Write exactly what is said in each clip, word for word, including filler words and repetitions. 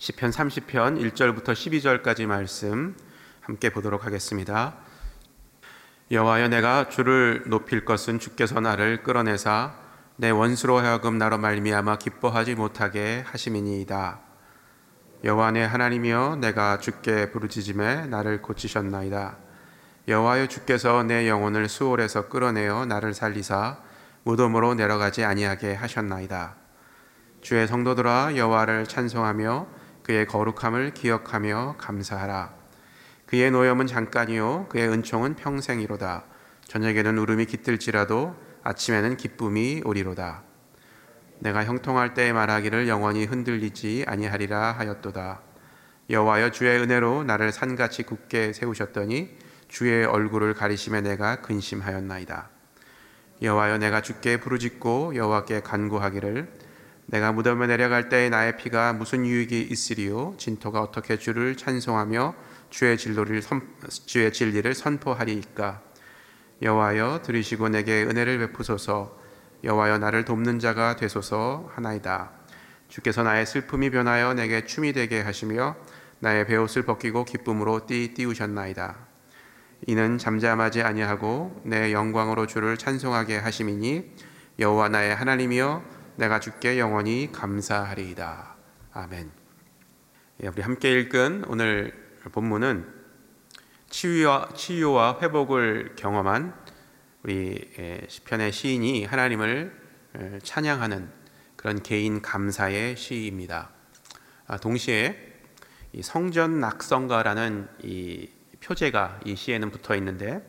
시편 삼십 편 일 절부터 십이 절까지 말씀 함께 보도록 하겠습니다. 여호와여, 내가 주를 높일 것은 주께서 나를 끌어내사 내 원수로 하여금 나로 말미암아 기뻐하지 못하게 하심이니이다. 여호와 내 하나님이여, 내가 주께 부르짖음에 나를 고치셨나이다. 여호와여, 주께서 내 영혼을 수월에서 끌어내어 나를 살리사 무덤으로 내려가지 아니하게 하셨나이다. 주의 성도들아, 여호와를 찬송하며 그의 거룩함을 기억하며 감사하라. 그의 노염은 잠깐이요 그의 은총은 평생이로다. 저녁에는 울음이 깃들지라도 아침에는 기쁨이 오리로다. 내가 형통할 때에 말하기를 영원히 흔들리지 아니하리라 하였도다. 여호와여, 주의 은혜로 나를 산같이 굳게 세우셨더니 주의 얼굴을 가리심에 내가 근심하였나이다. 여호와여, 내가 주께 부르짖고 여호와께 간구하기를 내가 무덤에 내려갈 때에 나의 피가 무슨 유익이 있으리요? 진토가 어떻게 주를 찬송하며 주의 진리를, 선, 주의 진리를 선포하리이까? 여호와여, 들으시고 내게 은혜를 베푸소서. 여호와여, 나를 돕는 자가 되소서 하나이다. 주께서 나의 슬픔이 변하여 내게 춤이 되게 하시며 나의 베옷을 벗기고 기쁨으로 띠 띠우셨나이다. 이는 잠잠하지 아니하고 내 영광으로 주를 찬송하게 하심이니 여호와 나의 하나님이여, 내가 주께 영원히 감사하리이다. 아멘. 우리 함께 읽은 오늘 본문은 치유와, 치유와 회복을 경험한 우리 시편의 시인이 하나님을 찬양하는 그런 개인 감사의 시입니다. 동시에 이 성전 낙성가라는 이 표제가 이 시에는 붙어 있는데,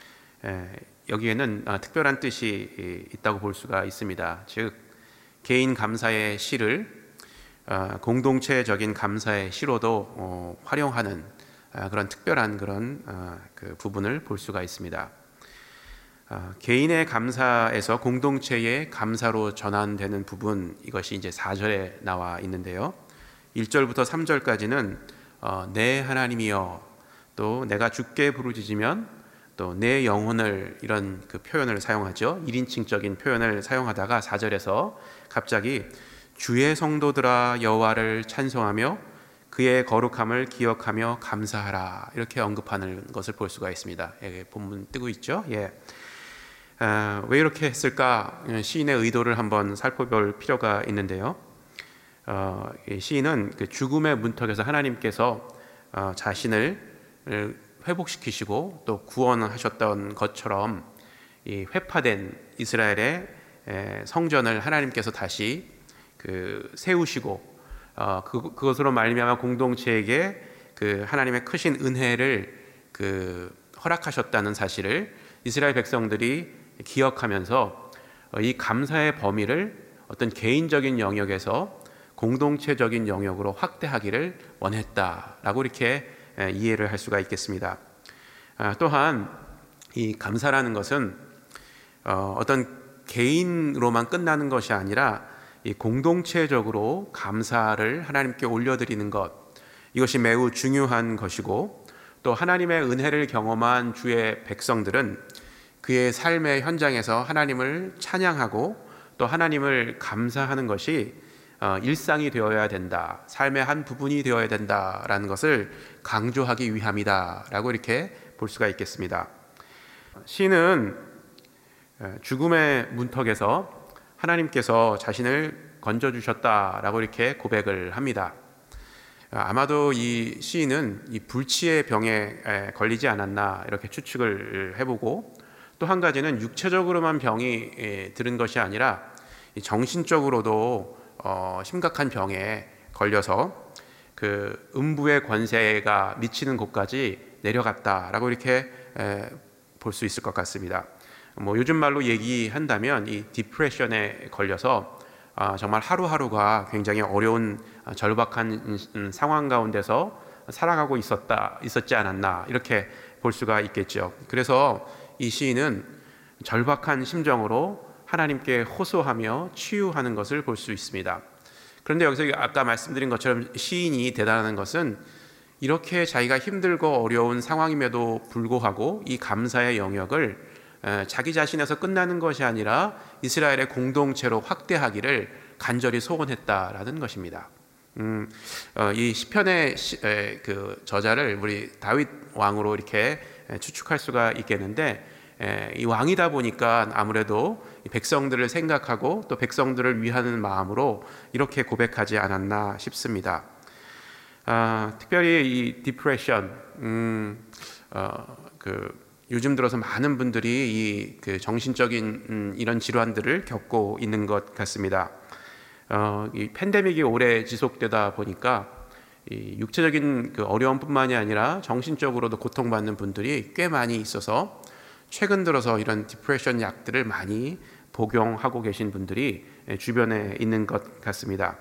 여기에는 특별한 뜻이 있다고 볼 수가 있습니다. 즉 개인 감사의 시를 공동체적인 감사의 시로도 활용하는 그런 특별한 그런 그 부분을 볼 수가 있습니다. 개인의 감사에서 공동체의 감사로 전환되는 부분, 이것이 이제 사 절에 나와 있는데요. 일 절부터 삼 절까지는 내 하나님이여, 또 내가 주께 부르짖으면 또 내 영혼을, 이런 그 표현을 사용하죠. 일 인칭적인 표현을 사용하다가 사 절에서 갑자기 주의 성도들아 여호와를 찬송하며 그의 거룩함을 기억하며 감사하라, 이렇게 언급하는 것을 볼 수가 있습니다. 예, 본문 뜨고 있죠. 예. 아, 왜 이렇게 했을까? 시인의 의도를 한번 살펴볼 필요가 있는데요. 어, 시인은 그 죽음의 문턱에서 하나님께서 어, 자신을 회복시키시고 또 구원하셨던 것처럼 이 회파된 이스라엘의 성전을 하나님께서 다시 그 세우시고 어, 그, 그것으로 말미암아 공동체에게 그 하나님의 크신 은혜를 그 허락하셨다는 사실을 이스라엘 백성들이 기억하면서 이 감사의 범위를 어떤 개인적인 영역에서 공동체적인 영역으로 확대하기를 원했다라고 이렇게 이해를 할 수가 있겠습니다. 또한 이 감사라는 것은 어떤 개인으로만 끝나는 것이 아니라 이 공동체적으로 감사를 하나님께 올려드리는 것, 이것이 매우 중요한 것이고, 또 하나님의 은혜를 경험한 주의 백성들은 그의 삶의 현장에서 하나님을 찬양하고 또 하나님을 감사하는 것이 일상이 되어야 된다, 삶의 한 부분이 되어야 된다라는 것을 강조하기 위함이다라고 이렇게 볼 수가 있겠습니다. 시인은 죽음의 문턱에서 하나님께서 자신을 건져주셨다라고 이렇게 고백을 합니다. 아마도 이 시인은 이 불치의 병에 걸리지 않았나 이렇게 추측을 해보고, 또 한 가지는 육체적으로만 병이 들은 것이 아니라 정신적으로도 어, 심각한 병에 걸려서 그 음부의 권세가 미치는 곳까지 내려갔다라고 이렇게 볼 수 있을 것 같습니다. 뭐 요즘 말로 얘기한다면 이 디프레션에 걸려서 아, 정말 하루하루가 굉장히 어려운 절박한 상황 가운데서 살아가고 있었다, 있었지 않았나 이렇게 볼 수가 있겠죠. 그래서 이 시인은 절박한 심정으로 하나님께 호소하며 치유하는 것을 볼 수 있습니다. 그런데 여기서 아까 말씀드린 것처럼 시인이 대단한 것은 이렇게 자기가 힘들고 어려운 상황임에도 불구하고 이 감사의 영역을 자기 자신에서 끝나는 것이 아니라 이스라엘의 공동체로 확대하기를 간절히 소원했다라는 것입니다. 음, 어, 이 시편의 시, 에, 그 저자를 우리 다윗 왕으로 이렇게 추측할 수가 있겠는데, 에, 이 왕이다 보니까 아무래도 백성들을 생각하고 또 백성들을 위하는 마음으로 이렇게 고백하지 않았나 싶습니다. 아, 특별히 이 디프레션, 음, 어, 그 요즘 들어서 많은 분들이 이 그 정신적인 음, 이런 질환들을 겪고 있는 것 같습니다. 어, 이 팬데믹이 오래 지속되다 보니까 이 육체적인 그 어려움뿐만이 아니라 정신적으로도 고통받는 분들이 꽤 많이 있어서 최근 들어서 이런 디프레션 약들을 많이 복용하고 계신 분들이 주변에 있는 것 같습니다.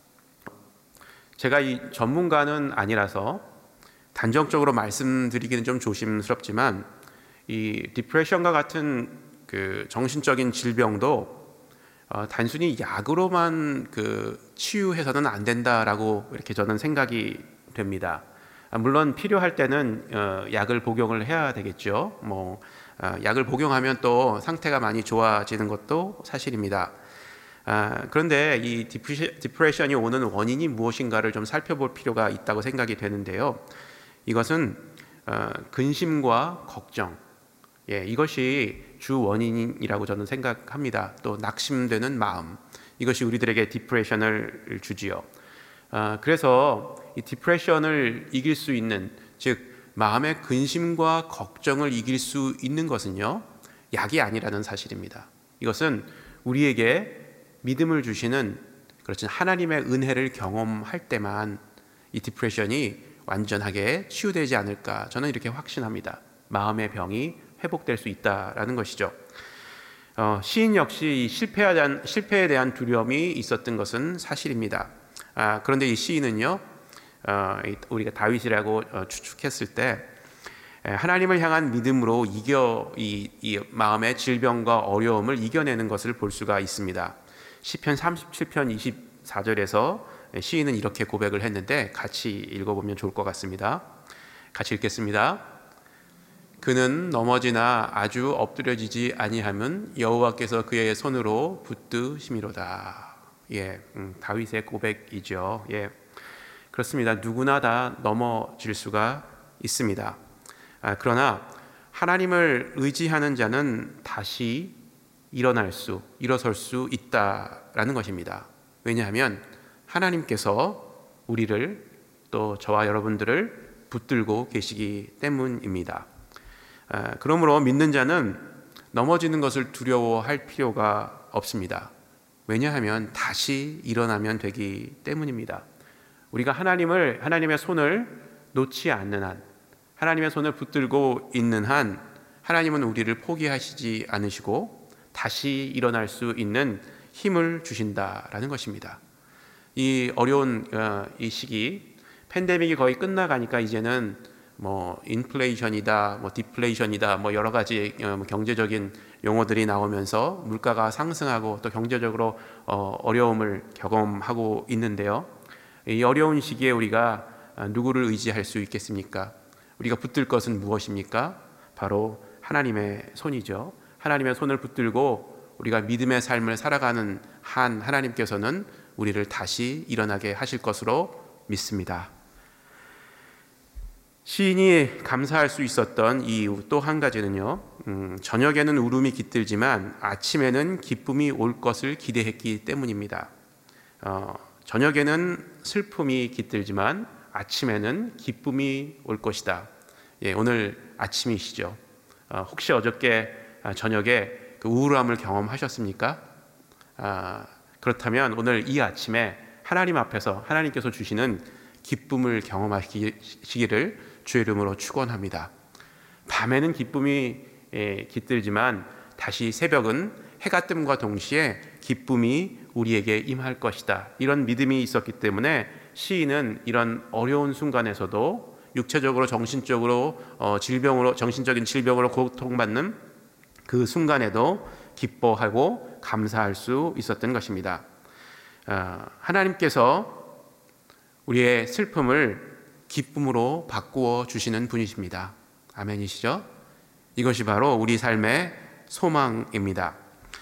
제가 이 전문가는 아니라서 단정적으로 말씀드리기는 좀 조심스럽지만, 이 디프레션과 같은 그 정신적인 질병도 어, 단순히 약으로만 그 치유해서는 안 된다라고 이렇게 저는 생각이 됩니다. 아, 물론 필요할 때는 어, 약을 복용을 해야 되겠죠. 뭐 어, 약을 복용하면 또 상태가 많이 좋아지는 것도 사실입니다. 아, 그런데 이 디프레션이 오는 원인이 무엇인가를 좀 살펴볼 필요가 있다고 생각이 되는데요. 이것은 어, 근심과 걱정, 예, 이것이 주 원인이라고 저는 생각합니다. 또 낙심되는 마음, 이것이 우리들에게 디프레션을 주지요. 아, 그래서 이 디프레션을 이길 수 있는, 즉 마음의 근심과 걱정을 이길 수 있는 것은요, 약이 아니라는 사실입니다. 이것은 우리에게 믿음을 주시는, 그렇지, 하나님의 은혜를 경험할 때만 이 디프레션이 완전하게 치유되지 않을까, 저는 이렇게 확신합니다. 마음의 병이 회복될 수 있다라는 것이죠. 어, 시인 역시 이 실패에 대한, 실패에 대한 두려움이 있었던 것은 사실입니다. 아, 그런데 이 시인은요, 어, 우리가 다윗이라고 어, 추측했을 때 하나님을 향한 믿음으로 이겨 이, 이 마음의 질병과 어려움을 이겨내는 것을 볼 수가 있습니다. 시편 삼십칠 편 이십사 절에서 시인은 이렇게 고백을 했는데 같이 읽어보면 좋을 것 같습니다. 같이 읽겠습니다. 그는 넘어지나 아주 엎드려지지 아니함은 여호와께서 그의 손으로 붙드심이로다. 예, 음, 다윗의 고백이죠. 예, 그렇습니다. 누구나 다 넘어질 수가 있습니다. 아, 그러나 하나님을 의지하는 자는 다시 일어날 수, 일어설 수 있다라는 것입니다. 왜냐하면 하나님께서 우리를, 또 저와 여러분들을 붙들고 계시기 때문입니다. 그러므로 믿는 자는 넘어지는 것을 두려워할 필요가 없습니다. 왜냐하면 다시 일어나면 되기 때문입니다. 우리가 하나님을, 하나님의 손을 놓지 않는 한, 하나님의 손을 붙들고 있는 한, 하나님은 우리를 포기하시지 않으시고 다시 일어날 수 있는 힘을 주신다라는 것입니다. 이 어려운 이 시기, 팬데믹이 거의 끝나가니까 이제는 뭐 인플레이션이다, 뭐 디플레이션이다, 뭐 여러 가지 경제적인 용어들이 나오면서 물가가 상승하고 또 경제적으로 어, 어려움을 경험하고 있는데요. 이 어려운 시기에 우리가 누구를 의지할 수 있겠습니까? 우리가 붙들 것은 무엇입니까? 바로 하나님의 손이죠. 하나님의 손을 붙들고 우리가 믿음의 삶을 살아가는 한, 하나님께서는 우리를 다시 일어나게 하실 것으로 믿습니다. 시인이 감사할 수 있었던 이유 또 한 가지는요, 음, 저녁에는 울음이 깃들지만 아침에는 기쁨이 올 것을 기대했기 때문입니다. 어, 저녁에는 슬픔이 깃들지만 아침에는 기쁨이 올 것이다. 예, 오늘 아침이시죠. 어, 혹시 어저께 저녁에 그 우울함을 경험하셨습니까? 아, 그렇다면 오늘 이 아침에 하나님 앞에서 하나님께서 주시는 기쁨을 경험하시기를 주의 이름으로 축원합니다. 밤에는 기쁨이 깃들지만 다시 새벽은 해가 뜸과 동시에 기쁨이 우리에게 임할 것이다. 이런 믿음이 있었기 때문에 시인은 이런 어려운 순간에서도 육체적으로 정신적으로 어, 질병으로 정신적인 질병으로 고통받는 그 순간에도 기뻐하고 감사할 수 있었던 것입니다. 어, 하나님께서 우리의 슬픔을 기쁨으로 바꾸어 주시는 분이십니다. 아멘이시죠? 이것이 바로 우리 삶의 소망입니다.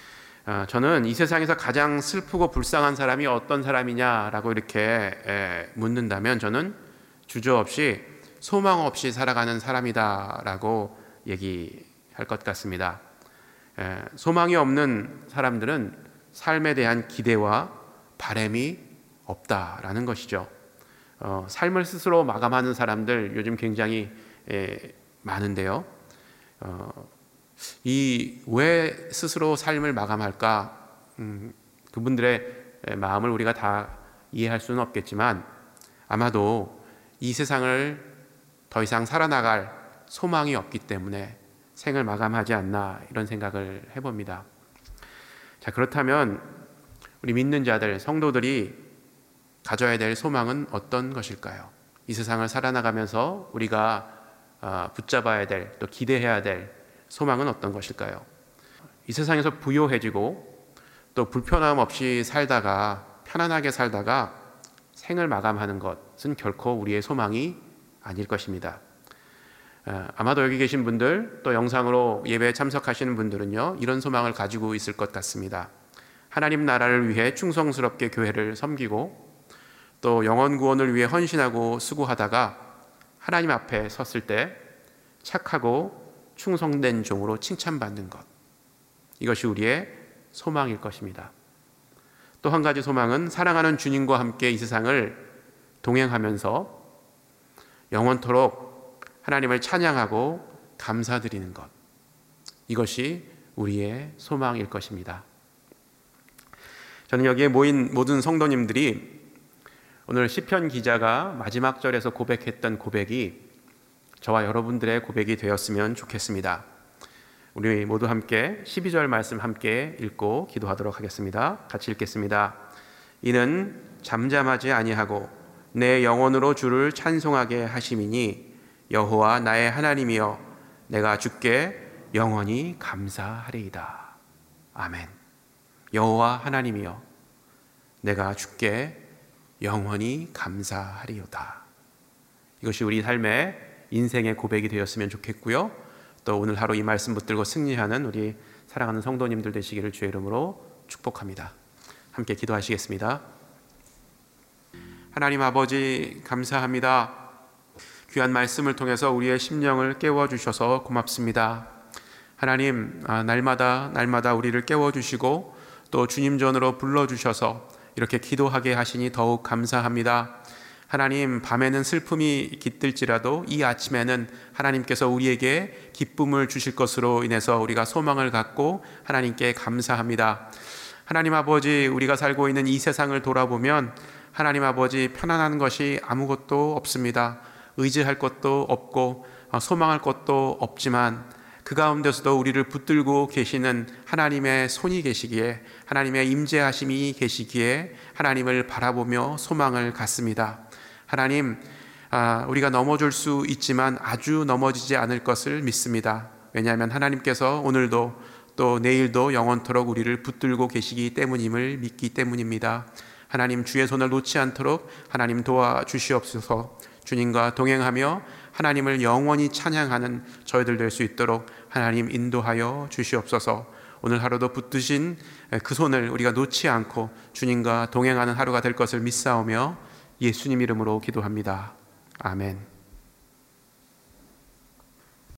어, 저는 이 세상에서 가장 슬프고 불쌍한 사람이 어떤 사람이냐라고 이렇게 에, 묻는다면 저는 주저없이 소망 없이 살아가는 사람이다라고 얘기할 것 같습니다. 에, 소망이 없는 사람들은 삶에 대한 기대와 바람이 없다라는 것이죠. 어, 삶을 스스로 마감하는 사람들 요즘 굉장히 에, 많은데요. 어, 이 왜 스스로 삶을 마감할까? 음, 그분들의 마음을 우리가 다 이해할 수는 없겠지만 아마도 이 세상을 더 이상 살아나갈 소망이 없기 때문에 생을 마감하지 않나 이런 생각을 해봅니다. 자, 그렇다면 우리 믿는 자들, 성도들이 가져야 될 소망은 어떤 것일까요? 이 세상을 살아나가면서 우리가 붙잡아야 될, 또 기대해야 될 소망은 어떤 것일까요? 이 세상에서 부요해지고 또 불편함 없이 살다가 편안하게 살다가 생을 마감하는 것은 결코 우리의 소망이 아닐 것입니다. 아마도 여기 계신 분들 또 영상으로 예배에 참석하시는 분들은요, 이런 소망을 가지고 있을 것 같습니다. 하나님 나라를 위해 충성스럽게 교회를 섬기고 또 영혼 구원을 위해 헌신하고 수고하다가 하나님 앞에 섰을 때 착하고 충성된 종으로 칭찬받는 것, 이것이 우리의 소망일 것입니다. 또 한 가지 소망은 사랑하는 주님과 함께 이 세상을 동행하면서 영원토록 하나님을 찬양하고 감사드리는 것, 이것이 우리의 소망일 것입니다. 저는 여기에 모인 모든 성도님들이 오늘 시편 기자가 마지막 절에서 고백했던 고백이 저와 여러분들의 고백이 되었으면 좋겠습니다. 우리 모두 함께 십이 절 말씀 함께 읽고 기도하도록 하겠습니다. 같이 읽겠습니다. 이는 잠잠하지 아니하고 내 영혼으로 주를 찬송하게 하심이니 여호와 나의 하나님이여 내가 주께 영원히 감사하리이다. 아멘. 여호와 하나님이여 내가 주께 영원히 감사하리이다. 이것이 우리 삶의 인생의 고백이 되었으면 좋겠고요. 또 오늘 하루 이 말씀 붙들고 승리하는 우리 사랑하는 성도님들 되시기를 주의 이름으로 축복합니다. 함께 기도하시겠습니다. 하나님 아버지 감사합니다. 귀한 말씀을 통해서 우리의 심령을 깨워주셔서 고맙습니다. 하나님, 날마다 날마다 우리를 깨워주시고 또 주님 전으로 불러주셔서 이렇게 기도하게 하시니 더욱 감사합니다. 하나님, 밤에는 슬픔이 깃들지라도 이 아침에는 하나님께서 우리에게 기쁨을 주실 것으로 인해서 우리가 소망을 갖고 하나님께 감사합니다. 하나님 아버지, 우리가 살고 있는 이 세상을 돌아보면 하나님 아버지, 편안한 것이 아무것도 없습니다. 의지할 것도 없고 소망할 것도 없지만 그 가운데서도 우리를 붙들고 계시는 하나님의 손이 계시기에, 하나님의 임재하심이 계시기에 하나님을 바라보며 소망을 갖습니다. 하나님, 우리가 넘어질 수 있지만 아주 넘어지지 않을 것을 믿습니다. 왜냐하면 하나님께서 오늘도 또 내일도 영원토록 우리를 붙들고 계시기 때문임을 믿기 때문입니다. 하나님, 주의 손을 놓지 않도록 하나님 도와주시옵소서. 주님과 동행하며 하나님을 영원히 찬양하는 저희들 될 수 있도록 하나님 인도하여 주시옵소서. 오늘 하루도 붙드신 그 손을 우리가 놓지 않고 주님과 동행하는 하루가 될 것을 믿사오며 예수님 이름으로 기도합니다. 아멘.